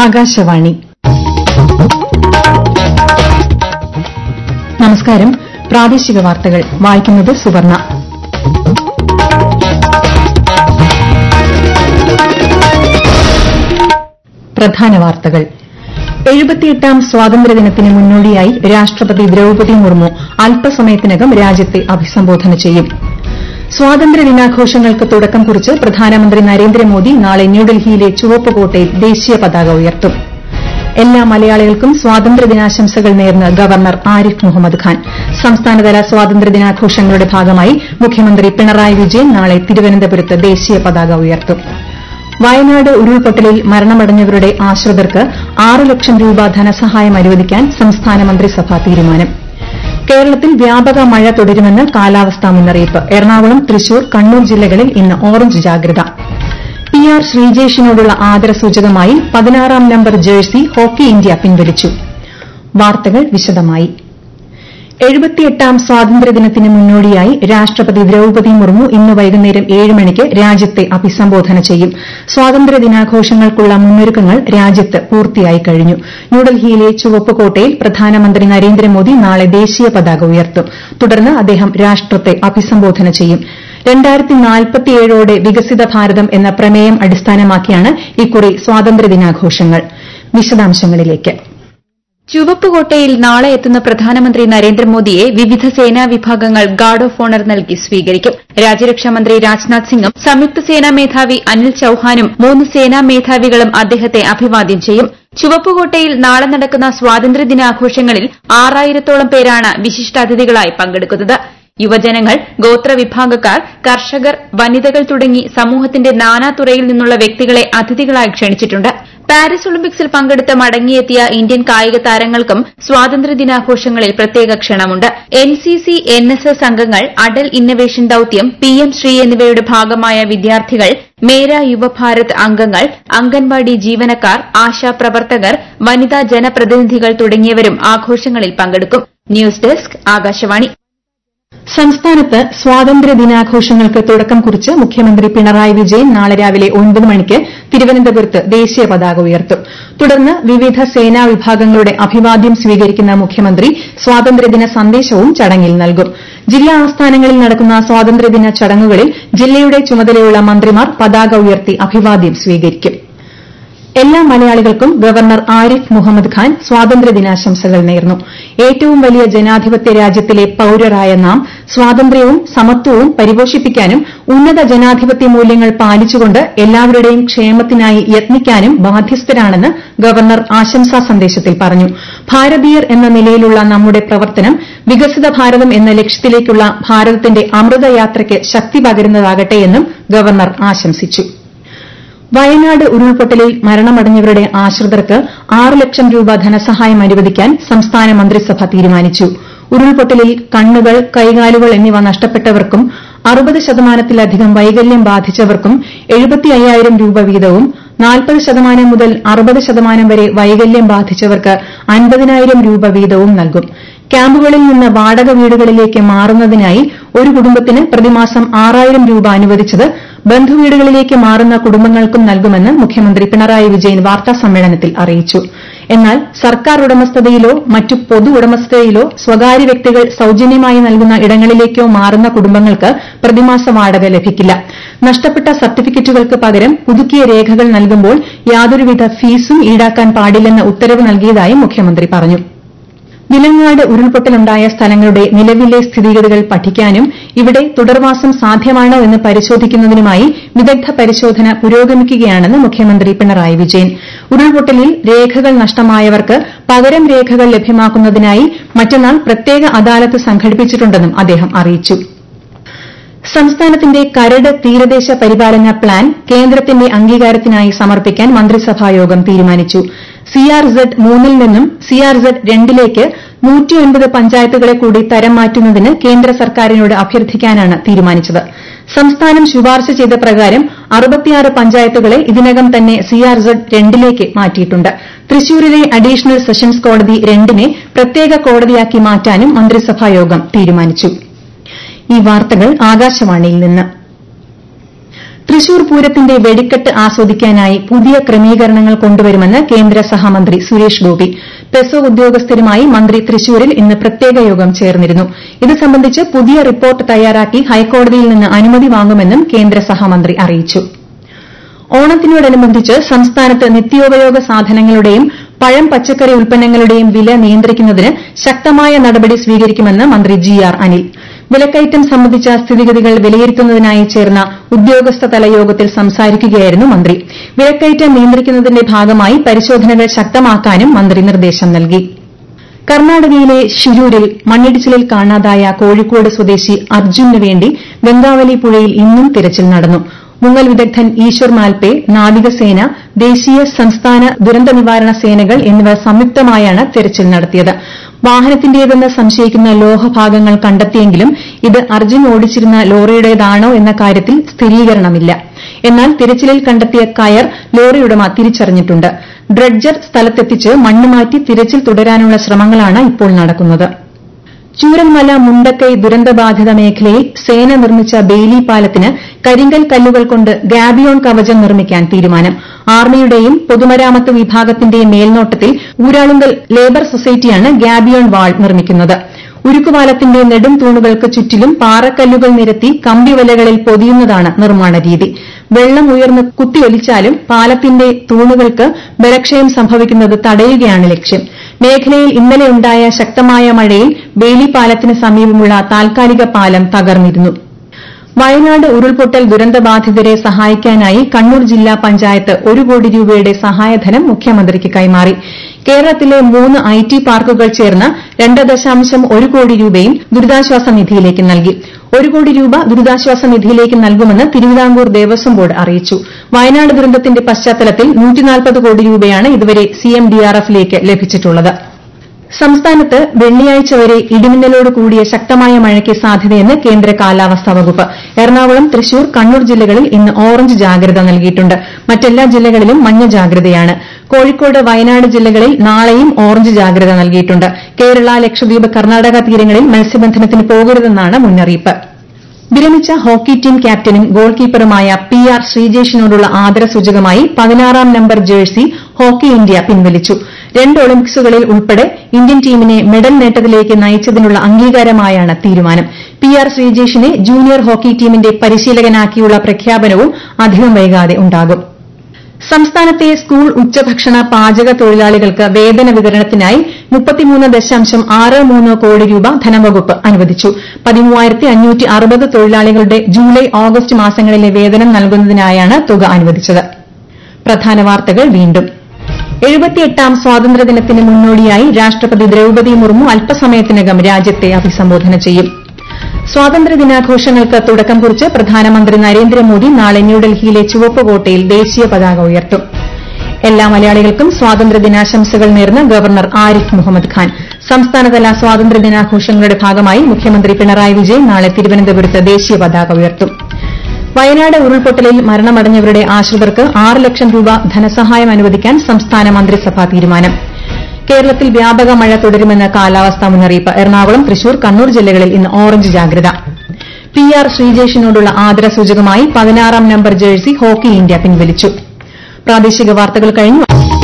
ആകാശവാണി. നമസ്കാരം. പ്രാദേശിക വാർത്തകൾ വായിക്കുന്നത് സുവർണ. പ്രധാന വാർത്തകൾ. 78ാം സ്വാതന്ത്ര്യദിനത്തിന് മുന്നോടിയായി രാഷ്ട്രപതി ദ്രൌപദി മുർമു അല്പസമയത്തിനകം രാജ്യത്തെ അഭിസംബോധന ചെയ്യും. സ്വാതന്ത്ര്യദിനാഘോഷങ്ങൾക്ക് തുടക്കം കുറിച്ച് പ്രധാനമന്ത്രി നരേന്ദ്രമോദി നാളെ ന്യൂഡൽഹിയിലെ ചുവപ്പ് കോട്ടയിൽ ദേശീയ പതാക ഉയർത്തും. എല്ലാ മലയാളികൾക്കും സ്വാതന്ത്ര്യദിനാശംസകൾ നേർന്ന് ഗവർണർ ആരിഫ് മുഹമ്മദ് ഖാൻ. സംസ്ഥാനതല സ്വാതന്ത്ര്യദിനാഘോഷങ്ങളുടെ ഭാഗമായി മുഖ്യമന്ത്രി പിണറായി വിജയൻ നാളെ തിരുവനന്തപുരത്ത് ദേശീയ പതാക ഉയർത്തും. വയനാട് ഉരുൾപൊട്ടലിൽ മരണമടഞ്ഞവരുടെ ആശ്രിതർക്ക് 6 ലക്ഷം രൂപ ധനസഹായം അനുവദിക്കാൻ സംസ്ഥാന മന്ത്രിസഭാ തീരുമാനം. കേരളത്തിൽ വ്യാപക മഴ തുടരുമെന്ന് കാലാവസ്ഥാ മുന്നറിയിപ്പ്. എറണാകുളം, തൃശൂർ, കണ്ണൂർ ജില്ലകളിൽ ഇന്ന് ഓറഞ്ച് ജാഗ്രത. PR ശ്രീജേഷിനോടുള്ള ആദരസൂചകമായി 16ാം നമ്പർ ജേഴ്സി ഹോക്കി ഇന്ത്യ പിൻവലിച്ചു. വാർത്തകൾ വിശദമായി. 78ാം സ്വാതന്ത്ര്യദിനത്തിന് മുന്നോടിയായി രാഷ്ട്രപതി ദ്രൌപദി മുർമു ഇന്ന് വൈകുന്നേരം 7 മണിക്ക് രാജ്യത്തെ അഭിസംബോധന ചെയ്യും. സ്വാതന്ത്ര്യദിനാഘോഷങ്ങൾക്കുള്ള മുന്നൊരുക്കങ്ങൾ രാജ്യത്ത് പൂർത്തിയായി കഴിഞ്ഞു. ന്യൂഡൽഹിയിലെ ചുവപ്പ് കോട്ടയിൽ പ്രധാനമന്ത്രി നരേന്ദ്രമോദി നാളെ ദേശീയ പതാക ഉയർത്തും. തുടർന്ന് അദ്ദേഹം രാഷ്ട്രത്തെ അഭിസംബോധന ചെയ്യും. 2047ഓടെ വികസിത ഭാരതം എന്ന പ്രമേയം അടിസ്ഥാനമാക്കിയാണ് ഇക്കുറി സ്വാതന്ത്ര്യദിനാഘോഷങ്ങൾ. വിശദാംശങ്ങളിലേക്ക്. ചുവപ്പുകോട്ടയിൽ നാളെ എത്തുന്ന പ്രധാനമന്ത്രി നരേന്ദ്രമോദിയെ വിവിധ സേനാ വിഭാഗങ്ങൾ ഗാർഡ് ഓഫ് ഓണർ നൽകി സ്വീകരിക്കും. രാജ്യരക്ഷാമന്ത്രി രാജ്നാഥ് സിംഗും സംയുക്ത സേനാ മേധാവി അനിൽ ചൌഹാനും 3 സേനാ മേധാവികളും അദ്ദേഹത്തെ അഭിവാദ്യം ചെയ്യും. ചുവപ്പുകോട്ടയിൽ നാളെ നടക്കുന്ന സ്വാതന്ത്ര്യദിനാഘോഷങ്ങളിൽ 6000-ഓളം പേരാണ് വിശിഷ്ടാതിഥികളായി പങ്കെടുക്കുന്നത്. യുവജനങ്ങൾ, ഗോത്രവിഭാഗക്കാർ, കർഷകർ, വനിതകൾ തുടങ്ങി സമൂഹത്തിന്റെ നാനാതുറയിൽ നിന്നുള്ള വ്യക്തികളെ അതിഥികളായി ക്ഷണിച്ചിട്ടുണ്ട്. പാരീസ് ഒളിമ്പിക്സിൽ പങ്കെടുത്ത് മടങ്ങിയെത്തിയ ഇന്ത്യൻ കായിക താരങ്ങൾക്കും സ്വാതന്ത്ര്യദിനാഘോഷങ്ങളിൽ പ്രത്യേക ക്ഷണമുണ്ട്. NCC, NSS അംഗങ്ങൾ, അടൽ ഇന്നവേഷൻ ദൌത്യം, PM ശ്രീ എന്നിവയുടെ ഭാഗമായ വിദ്യാർത്ഥികൾ, മേരാ യുവഭാരത് അംഗങ്ങൾ, അംഗൻവാടി ജീവനക്കാർ, ആശാപ്രവർത്തകർ, വനിതാ ജനപ്രതിനിധികൾ തുടങ്ങിയവരും ആഘോഷങ്ങളിൽ പങ്കെടുക്കും. News desk, Akashvani. സംസ്ഥാനത്ത് സ്വാതന്ത്ര്യദിനാഘോഷങ്ങൾക്ക് തുടക്കം കുറിച്ച് മുഖ്യമന്ത്രി പിണറായി വിജയൻ നാളെ രാവിലെ 9 മണിക്ക് തിരുവനന്തപുരത്ത് ദേശീയ പതാക ഉയർത്തും. തുടർന്ന് വിവിധ സേനാ വിഭാഗങ്ങളുടെ അഭിവാദ്യം സ്വീകരിക്കുന്ന മുഖ്യമന്ത്രി സ്വാതന്ത്ര്യദിന സന്ദേശവും ചടങ്ങിൽ നൽകും. ജില്ലാ ആസ്ഥാനങ്ങളിൽ നടക്കുന്ന സ്വാതന്ത്ര്യദിന ചടങ്ങുകളിൽ ജില്ലയുടെ ചുമതലയുള്ള മന്ത്രിമാർ പതാക ഉയർത്തി അഭിവാദ്യം സ്വീകരിക്കും. എല്ലാ മലയാളികൾക്കും ഗവർണർ ആരിഫ് മുഹമ്മദ് ഖാൻ സ്വാതന്ത്ര്യദിനാശംസകൾ നേർന്നു. ഏറ്റവും വലിയ ജനാധിപത്യ രാജ്യത്തിലെ പൌരരായ നാം സ്വാതന്ത്ര്യവും സമത്വവും പരിപോഷിപ്പിക്കാനും ഉന്നത ജനാധിപത്യ മൂല്യങ്ങൾ പാലിച്ചുകൊണ്ട് എല്ലാവരുടെയും ക്ഷേമത്തിനായി യത്നിക്കാനും ബാധ്യസ്ഥരാണെന്ന് ഗവർണർ ആശംസാ സന്ദേശത്തിൽ പറഞ്ഞു. ഭാരതീയർ എന്ന നിലയിലുള്ള നമ്മുടെ പ്രവർത്തനം വികസിത ഭാരതം എന്ന ലക്ഷ്യത്തിലേക്കുള്ള ഭാരതത്തിന്റെ അമൃതയാത്രയ്ക്ക് ശക്തി പകരുന്നതാകട്ടെയെന്നും ഗവർണർ ആശംസിച്ചു. വയനാട് ഉരുൾപൊട്ടലിൽ മരണമടഞ്ഞവരുടെ ആശ്രിതർക്ക് 6 ലക്ഷം രൂപ ധനസഹായം അനുവദിക്കാൻ സംസ്ഥാന മന്ത്രിസഭ തീരുമാനിച്ചു. ഉരുൾപൊട്ടലിൽ കണ്ണുകൾ, കൈകാലുകൾ എന്നിവ നഷ്ടപ്പെട്ടവർക്കും 60%-ലധികം വൈകല്യം ബാധിച്ചവർക്കും 75,000 രൂപ വീതവും 40% മുതൽ 60% വരെ വൈകല്യം ബാധിച്ചവർക്ക് 50,000 രൂപ വീതവും നൽകും. ക്യാമ്പുകളിൽ നിന്ന് വാടക വീടുകളിലേക്ക് മാറുന്നതിനായി ഒരു കുടുംബത്തിന് പ്രതിമാസം 6,000 രൂപ അനുവദിച്ചത് ബന്ധുവീടുകളിലേക്ക് മാറുന്ന കുടുംബങ്ങൾക്കും നൽകുമെന്ന് മുഖ്യമന്ത്രി പിണറായി വിജയൻ വാർത്താസമ്മേളനത്തിൽ അറിയിച്ചു. എന്നാൽ സർക്കാർ ഉടമസ്ഥതയിലോ മറ്റു പൊതു ഉടമസ്ഥതയിലോ സ്വകാര്യ വ്യക്തികൾ സൌജന്യമായി നൽകുന്ന ഇടങ്ങളിലേക്കോ മാറുന്ന കുടുംബങ്ങൾക്ക് പ്രതിമാസ വാടക ലഭിക്കില്ല. നഷ്ടപ്പെട്ട സർട്ടിഫിക്കറ്റുകൾക്ക് പകരം പുതുക്കിയ രേഖകൾ നൽകുമ്പോൾ യാതൊരുവിധ ഫീസും ഈടാക്കാൻ പാടില്ലെന്ന് ഉത്തരവ് നൽകിയതായും മുഖ്യമന്ത്രി പറഞ്ഞു. വിലങ്ങാട് ഉരുൾപൊട്ടലുണ്ടായ സ്ഥലങ്ങളുടെ നിലവിലെ സ്ഥിതിഗതികൾ പഠിക്കാനും ഇവിടെ തുടർവാസം സാധ്യമാണോ എന്ന് പരിശോധിക്കുന്നതിനുമായി വിദഗ്ധ പരിശോധന പുരോഗമിക്കുകയാണെന്ന് മുഖ്യമന്ത്രി പിണറായി വിജയൻ. ഉരുൾപൊട്ടലിൽ രേഖകൾ നഷ്ടമായവർക്ക് പകരം രേഖകൾ ലഭ്യമാക്കുന്നതിനായി മറ്റന്നാൾ പ്രത്യേക അദാലത്ത് സംഘടിപ്പിച്ചിട്ടുണ്ടെന്നും അദ്ദേഹം അറിയിച്ചു. സംസ്ഥാനത്തിന്റെ കരട് തീരദേശ പരിപാലന പ്ലാൻ കേന്ദ്രത്തിന്റെ അംഗീകാരത്തിനായി സമർപ്പിക്കാൻ മന്ത്രിസഭായോഗം തീരുമാനിച്ചു. CRZ 3-ൽ നിന്നും CRZ 2-ലേക്ക് 109 പഞ്ചായത്തുകളെ കൂടി തരം മാറ്റുന്നതിന് കേന്ദ്ര സർക്കാരിനോട് അഭ്യർത്ഥിക്കാനാണ് തീരുമാനിച്ചത്. സംസ്ഥാനം ശുപാർശ ചെയ്ത പ്രകാരം 66 പഞ്ചായത്തുകളെ ഇതിനകം തന്നെ CRZ 2-ലേക്ക് മാറ്റിയിട്ടുണ്ട്. തൃശൂരിലെ അഡീഷണൽ സെഷൻസ് കോടതി 2-നെ പ്രത്യേക കോടതിയാക്കി മാറ്റാനും മന്ത്രിസഭായോഗം തീരുമാനിച്ചു. ഈ വാർത്തകൾ ആകാശവാണിയിൽ നിന്ന്. തൃശൂർ പൂരത്തിന്റെ വെടിക്കെട്ട് ആസ്വദിക്കാനായി പുതിയ ക്രമീകരണങ്ങൾ കൊണ്ടുവരുമെന്ന് കേന്ദ്ര സഹമന്ത്രി സുരേഷ് ഗോപി. പെസോ ഉദ്യോഗസ്ഥരുമായി മന്ത്രി തൃശൂരിൽ ഇന്ന് പ്രത്യേക യോഗം ചേർന്നിരുന്നു. ഇത് സംബന്ധിച്ച് പുതിയ റിപ്പോർട്ട് തയ്യാറാക്കി ഹൈക്കോടതിയിൽ നിന്ന് അനുമതി വാങ്ങുമെന്നും കേന്ദ്ര സഹമന്ത്രി അറിയിച്ചു. ഓണത്തിനോടനുബന്ധിച്ച് സംസ്ഥാനത്ത് നിത്യോപയോഗ സാധനങ്ങളുടെയും പഴം പച്ചക്കറി ഉൽപ്പന്നങ്ങളുടെയും വില നിയന്ത്രിക്കുന്നതിന് ശക്തമായ നടപടി സ്വീകരിക്കുമെന്ന് മന്ത്രി ജി.ആർ. അനിൽ. വിലക്കയറ്റം സംബന്ധിച്ച സ്ഥിതിഗതികൾ വിലയിരുത്തുന്നതിനായി ചേർന്ന ഉദ്യോഗസ്ഥതല യോഗത്തിൽ സംസാരിക്കുകയായിരുന്നു മന്ത്രി. വിലക്കയറ്റം നിയന്ത്രിക്കുന്നതിന്റെ ഭാഗമായി പരിശോധനകൾ ശക്തമാക്കാനും മന്ത്രി നിർദ്ദേശം നൽകി. കർണാടകയിലെ ഷിരൂരിൽ മണ്ണിടിച്ചിലിൽ കാണാതായ കോഴിക്കോട് സ്വദേശി അർജുനു വേണ്ടി വെങ്കാവലി പുഴയിൽ ഇന്നും തിരച്ചിൽ നടന്നു. മുങ്ങൽ വിദഗ്ധൻ ഈശ്വർ മാൽപേ, നാവികസേന, ദേശീയ സംസ്ഥാന ദുരന്ത നിവാരണ സേനകൾ എന്നിവർ സംയുക്തമായാണ് തിരച്ചിൽ നടത്തിയത്. വാഹനത്തിന്റേതെന്ന് സംശയിക്കുന്ന ലോഹഭാഗങ്ങൾ കണ്ടെത്തിയെങ്കിലും ഇത് അർജുൻ ഓടിച്ചിരുന്ന ലോറിയുടേതാണോ എന്ന കാര്യത്തിൽ സ്ഥിരീകരണമില്ല. എന്നാൽ തിരച്ചിലിൽ കണ്ടെത്തിയ കയർ ലോറിയുടമ തിരിച്ചറിഞ്ഞിട്ടുണ്ട്. ഡ്രഡ്ജർ സ്ഥലത്തെത്തിച്ച് മണ്ണ് മാറ്റി തിരച്ചിൽ തുടരാനുള്ള ശ്രമങ്ങളാണ് ഇപ്പോൾ നടക്കുന്നത്. ചൂരൽമല മുണ്ടക്കൈ ദുരന്തബാധിത മേഖലയിൽ സേന നിർമ്മിച്ച ബെയിലി പാലത്തിന് കരിങ്കൽ കല്ലുകൾ കൊണ്ട് ഗാബിയോൺ കവചം നിർമ്മിക്കാൻ തീരുമാനം. ആർമിയുടെയും പൊതുമരാമത്ത് വിഭാഗത്തിന്റെയും മേൽനോട്ടത്തിൽ ഊരാളുങ്കൽ ലേബർ സൊസൈറ്റിയാണ് ഗാബിയോൺ വാൾ നിർമ്മിക്കുന്നത്. ഉരുക്കുപാലത്തിന്റെ നെടും തൂണുകൾക്ക് ചുറ്റിലും പാറക്കല്ലുകൾ നിരത്തി കമ്പിവലകളിൽ പൊതിയുന്നതാണ് നിർമ്മാണ രീതി. വെള്ളം ഉയർന്ന് കുത്തിയൊലിച്ചാലും പാലത്തിന്റെ തൂണുകൾക്ക് ബലക്ഷയം സംഭവിക്കുന്നത് തടയുകയാണ് ലക്ഷ്യം. മേഖലയിൽ ഇന്നലെ ഉണ്ടായ ശക്തമായ മഴയിൽ ബെയിലി പാലത്തിന് സമീപമുള്ള താൽക്കാലിക പാലം തകർന്നിരുന്നു. വയനാട് ഉരുൾപൊട്ടൽ ദുരന്തബാധിതരെ സഹായിക്കാനായി കണ്ണൂർ ജില്ലാ പഞ്ചായത്ത് 1 കോടി രൂപയുടെ സഹായധനം മുഖ്യമന്ത്രിക്ക് കൈമാറി. കേരളത്തിലെ 3 IT പാർക്കുകൾ ചേർന്ന് 2.1 കോടി രൂപയും ദുരിതാശ്വാസ നിധിയിലേക്ക് നൽകി. 1 കോടി രൂപ ദുരിതാശ്വാസ നിധിയിലേക്ക് നൽകുമെന്ന് തിരുവിതാംകൂർ ദേവസ്വം ബോർഡ് അറിയിച്ചു. വയനാട് ദുരന്തത്തിന്റെ പശ്ചാത്തലത്തിൽ 140 കോടി രൂപയാണ് ഇതുവരെ CMDRFലേക്ക് ലഭിച്ചിട്ടുള്ളത്. സംസ്ഥാനത്ത് വെള്ളിയാഴ്ച വരെ ഇടിമിന്നലോട് കൂടിയ ശക്തമായ മഴയ്ക്ക് സാധ്യതയെന്ന് കേന്ദ്ര കാലാവസ്ഥാ വകുപ്പ്. എറണാകുളം, തൃശൂർ, കണ്ണൂർ ജില്ലകളിൽ ഇന്ന് ഓറഞ്ച് ജാഗ്രത നൽകിയിട്ടുണ്ട്. മറ്റെല്ലാ ജില്ലകളിലും മഞ്ഞ ജാഗ്രതയാണ്. കോഴിക്കോട്, വയനാട് ജില്ലകളിൽ നാളെയും ഓറഞ്ച് ജാഗ്രത നൽകിയിട്ടുണ്ട്. കേരള, ലക്ഷദ്വീപ്, കർണാടക തീരങ്ങളിൽ മത്സ്യബന്ധനത്തിന് പോകരുതെന്നാണ് മുന്നറിയിപ്പ്. വിരമിച്ച ഹോക്കി ടീം ക്യാപ്റ്റനും ഗോൾ കീപ്പറുമായ PR ശ്രീജേഷിനോടുള്ള ആദരസൂചകമായി 16-ാം നമ്പർ ജേഴ്സി ഹോക്കി ഇന്ത്യ പിൻവലിച്ചു. 2 ഒളിമ്പിക്സുകളിൽ ഉൾപ്പെടെ ഇന്ത്യൻ ടീമിനെ മെഡൽ നേട്ടത്തിലേക്ക് നയിച്ചതിനുള്ള അംഗീകാരമായാണ് തീരുമാനം. PR ശ്രീജേഷിനെ ജൂനിയർ ഹോക്കി ടീമിന്റെ പരിശീലകനാക്കിയുള്ള പ്രഖ്യാപനവും അധികം വൈകാതെ ഉണ്ടാകും. സംസ്ഥാനത്തെ സ്കൂൾ ഉച്ചഭക്ഷണ പാചക തൊഴിലാളികൾക്ക് വേതന വിതരണത്തിനായി 33.63 കോടി രൂപ ധനവകുപ്പ് അനുവദിച്ചു. 13,560 തൊഴിലാളികളുടെ ജൂലൈ, ഓഗസ്റ്റ് മാസങ്ങളിലെ വേതനം നൽകുന്നതിനായാണ് തുക അനുവദിച്ചത്. പ്രധാന വാർത്തകൾ വീണ്ടും. 78ാം സ്വാതന്ത്ര്യദിനത്തിന് മുന്നോടിയായി രാഷ്ട്രപതി ദ്രൌപദി മുർമു അല്പസമയത്തിനകം രാജ്യത്തെ അഭിസംബോധന ചെയ്യും. സ്വാതന്ത്ര്യദിനാഘോഷങ്ങൾക്ക് തുടക്കം കുറിച്ച് പ്രധാനമന്ത്രി നരേന്ദ്രമോദി നാളെ ന്യൂഡൽഹിയിലെ ചുവപ്പ് കോട്ടയിൽ ദേശീയ പതാക ഉയർത്തും. എല്ലാ മലയാളികൾക്കും സ്വാതന്ത്ര്യദിനാശംസകൾ നേർന്ന് ഗവർണർ ആരിഫ് മുഹമ്മദ് ഖാൻ. സംസ്ഥാനതല സ്വാതന്ത്ര്യദിനാഘോഷങ്ങളുടെ ഭാഗമായി മുഖ്യമന്ത്രി പിണറായി വിജയൻ നാളെ തിരുവനന്തപുരത്ത് ദേശീയ പതാക ഉയർത്തും. വയനാട് ഉരുൾപൊട്ടലിൽ മരണമടഞ്ഞവരുടെ ആശ്രിതർക്ക് 6 ലക്ഷം രൂപ ധനസഹായം അനുവദിക്കാൻ സംസ്ഥാന മന്ത്രിസഭാ തീരുമാനം. കേരളത്തിൽ വ്യാപക മഴ തുടരുമെന്ന് കാലാവസ്ഥാ മുന്നറിയിപ്പ്. എറണാകുളം, തൃശൂർ, കണ്ണൂർ ജില്ലകളിൽ ഇന്ന് ഓറഞ്ച് ജാഗ്രത. PR ശ്രീജേഷിനോടുള്ള ആദരസൂചകമായി 16-ാം നമ്പർ ജേഴ്സി ഹോക്കി ഇന്ത്യ പിൻവലിച്ചു. പ്രാദേശിക വാർത്തകൾ കഴിഞ്ഞു.